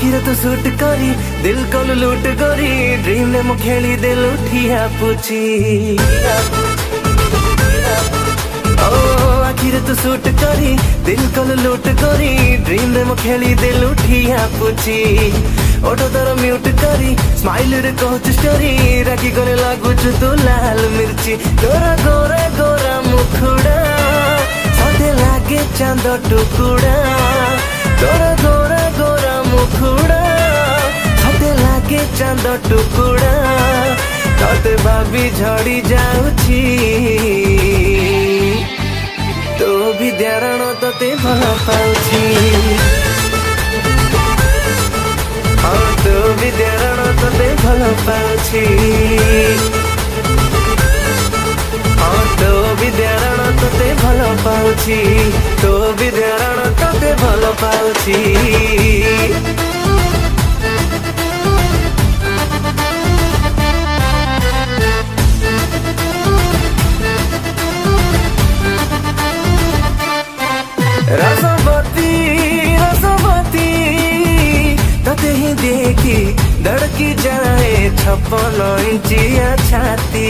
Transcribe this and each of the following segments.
आखिर तू सूट करी दिल को लूट करी ड्रीम ने मु खेली दिल उठिया पुची आखिर तू सूट करी दिल को लूट करी ड्रीम रे मु खेली दिल उठिया पुची ओटो तोर म्यूट करी स्माइल रे कहूच स्टोरी राखी करे लागुच तू लाल मिर्ची तोरा गोरा गोरा मुखुड़ा साथे लागे चांद टुकुड़ा तोरा गोरा गोरा मुखुड़ा साथे लागे चांद टुकुड़ा तोते भाभी झड़ी जाउची तो भी ध्यान तोते भल पाउची हाँ तो भी ध्यान तोते भल पाउची हाँ तो भी ध्यान तोते भल पाउची तो भी ध्यान तोते भल पाउची रसवती रसवती तते ही देखी धड़की जाए 56 इंचिया छाती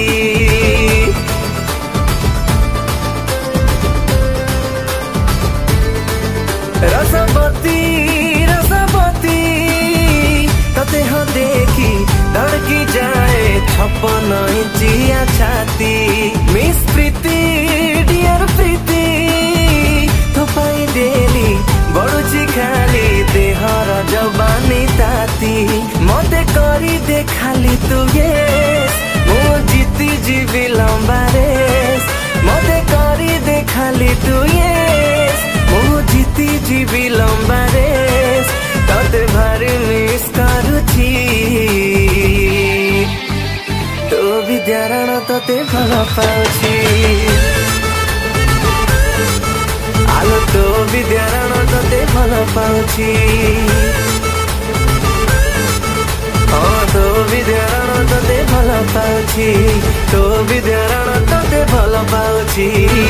रसवती रसवती तते हो देखी धड़की जाए 56 इंचिया छाती मिस प्रीति डियर प्रीति पाई देली बड़ुची खाली देहर जवानी ताती मते करी दे खाली तू येस मु जीती जीवी लंबा रेस मते करी दे खाली तू येस मु जीती जीवी लंबा रेस तते भारी मिस करूची तो भी ध्यान तते भल पाउची आलो तो भी ध्यान तते भल पाउची हाँ तो भी ध्यान तते भल पाउची तो भी ध्यान तते भल पाउची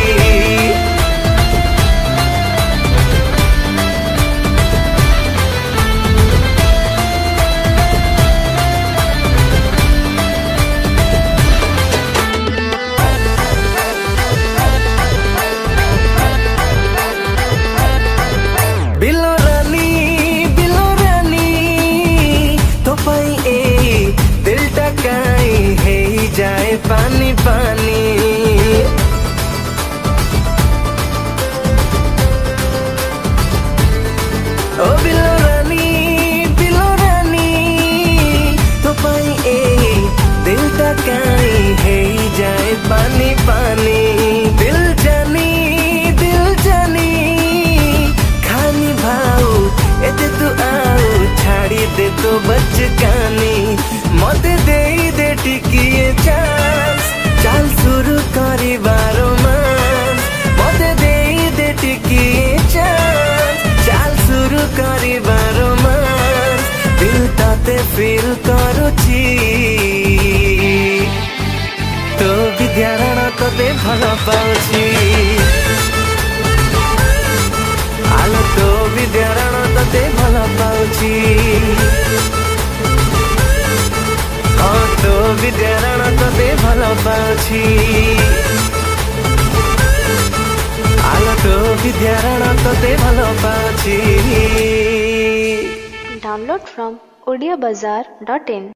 जाए पानी पानी ओ बिलो रानी तो पाई ए दिल टकाई है जाए पानी पानी दिल जानी खानी भाऊ एते तू आओ छाड़ी दे तो बचकानी मते दे टिकिए चांस चाल शुरू करी रोमांस मते दे टिकिए चांस चाल शुरू करी रोमांस दिल ताते फील करूची तो भी ध्यान तते भल पाउची आलो तो भी ध्यान तते भल पाउची तो भी ध्यान तते भल पाउची आलो तो भी ध्यान तते भल पाउची Download from odiabazaar.in